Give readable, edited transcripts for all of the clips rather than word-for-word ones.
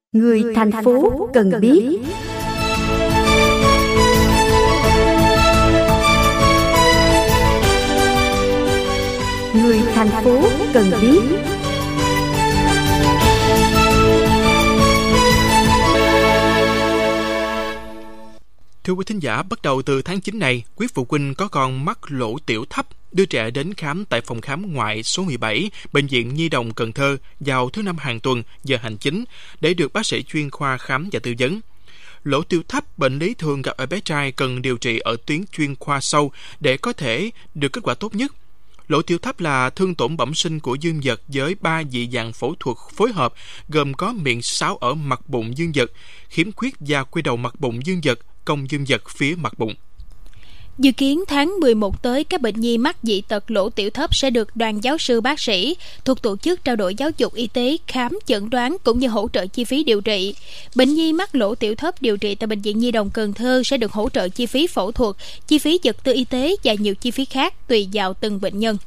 Người thành phố cần biết. Người thành phố cần biết. Thưa quý thính giả, bắt đầu từ tháng 9 này, quý phụ huynh có con mắc lỗ tiểu thấp đưa trẻ đến khám tại phòng khám ngoại số 17, Bệnh viện Nhi đồng Cần Thơ vào thứ Năm hàng tuần, giờ hành chính, để được bác sĩ chuyên khoa khám và tư vấn. Lỗ tiểu thấp, bệnh lý thường gặp ở bé trai, cần điều trị ở tuyến chuyên khoa sâu để có thể được kết quả tốt nhất. Lỗ tiểu thấp là thương tổn bẩm sinh của dương vật với 3 dị dạng phẫu thuật phối hợp, gồm có miệng sáo ở mặt bụng dương vật, khiếm khuyết và quy đầu mặt bụng dương vật, cong dương vật phía mặt bụng. Dự kiến tháng 11 tới, các bệnh nhi mắc dị tật lỗ tiểu thấp sẽ được đoàn giáo sư bác sĩ thuộc tổ chức trao đổi giáo dục y tế khám chẩn đoán cũng như hỗ trợ chi phí điều trị. Bệnh nhi mắc lỗ tiểu thấp điều trị tại Bệnh viện Nhi đồng Cần Thơ sẽ được hỗ trợ chi phí phẫu thuật, chi phí vật tư y tế và nhiều chi phí khác tùy vào từng bệnh nhân.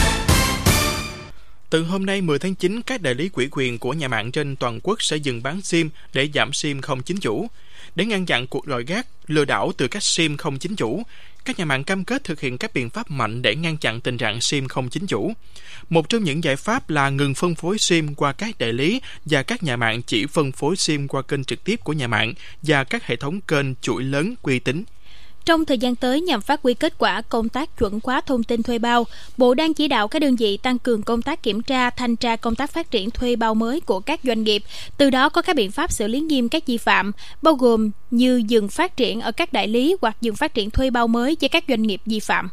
Từ hôm nay 10 tháng 9, các đại lý ủy quyền của nhà mạng trên toàn quốc sẽ dừng bán SIM để giảm SIM không chính chủ. Để ngăn chặn cuộc đòi gác, lừa đảo từ các SIM không chính chủ, các nhà mạng cam kết thực hiện các biện pháp mạnh để ngăn chặn tình trạng SIM không chính chủ. Một trong những giải pháp là ngừng phân phối SIM qua các đại lý và các nhà mạng chỉ phân phối SIM qua kênh trực tiếp của nhà mạng và các hệ thống kênh chuỗi lớn uy tín. Trong thời gian tới, nhằm phát huy kết quả công tác chuẩn hóa thông tin thuê bao, Bộ đang chỉ đạo các đơn vị tăng cường công tác kiểm tra, thanh tra công tác phát triển thuê bao mới của các doanh nghiệp, từ đó có các biện pháp xử lý nghiêm các vi phạm, bao gồm như dừng phát triển ở các đại lý hoặc dừng phát triển thuê bao mới với các doanh nghiệp vi phạm.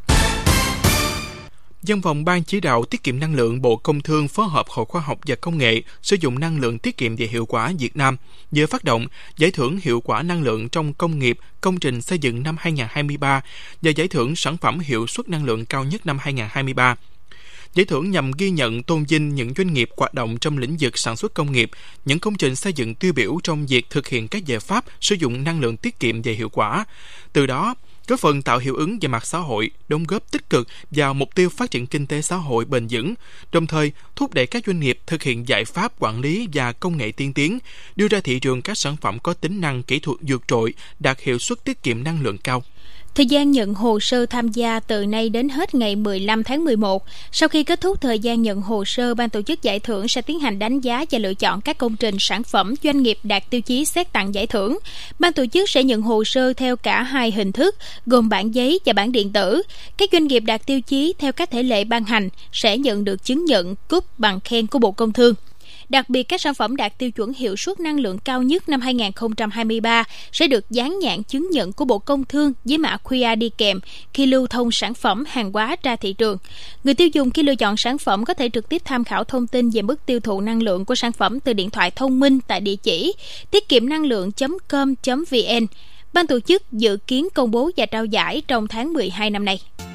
Văn phòng Ban Chỉ đạo Tiết kiệm năng lượng Bộ Công Thương phối hợp Hội Khoa học và Công nghệ sử dụng năng lượng tiết kiệm và hiệu quả Việt Nam vừa phát động giải thưởng hiệu quả năng lượng trong công nghiệp, công trình xây dựng năm 2023 và giải thưởng sản phẩm hiệu suất năng lượng cao nhất năm 2023. Giải thưởng nhằm ghi nhận tôn vinh những doanh nghiệp hoạt động trong lĩnh vực sản xuất công nghiệp, những công trình xây dựng tiêu biểu trong việc thực hiện các giải pháp sử dụng năng lượng tiết kiệm và hiệu quả. Từ đó, góp phần tạo hiệu ứng về mặt xã hội, đóng góp tích cực vào mục tiêu phát triển kinh tế xã hội bền vững, đồng thời thúc đẩy các doanh nghiệp thực hiện giải pháp quản lý và công nghệ tiên tiến, đưa ra thị trường các sản phẩm có tính năng kỹ thuật vượt trội, đạt hiệu suất tiết kiệm năng lượng cao. Thời gian nhận hồ sơ tham gia từ nay đến hết ngày 15 tháng 11. Sau khi kết thúc thời gian nhận hồ sơ, ban tổ chức giải thưởng sẽ tiến hành đánh giá và lựa chọn các công trình, sản phẩm, doanh nghiệp đạt tiêu chí xét tặng giải thưởng. Ban tổ chức sẽ nhận hồ sơ theo cả hai hình thức, gồm bản giấy và bản điện tử. Các doanh nghiệp đạt tiêu chí theo các thể lệ ban hành sẽ nhận được chứng nhận, cúp, bằng khen của Bộ Công Thương. Đặc biệt, các sản phẩm đạt tiêu chuẩn hiệu suất năng lượng cao nhất năm 2023 sẽ được dán nhãn chứng nhận của Bộ Công Thương với mã QR đi kèm khi lưu thông sản phẩm hàng hóa ra thị trường. Người tiêu dùng khi lựa chọn sản phẩm có thể trực tiếp tham khảo thông tin về mức tiêu thụ năng lượng của sản phẩm từ điện thoại thông minh tại địa chỉ tiết kiệm năng lượng.com.vn. Ban tổ chức dự kiến công bố và trao giải trong tháng 12 năm nay.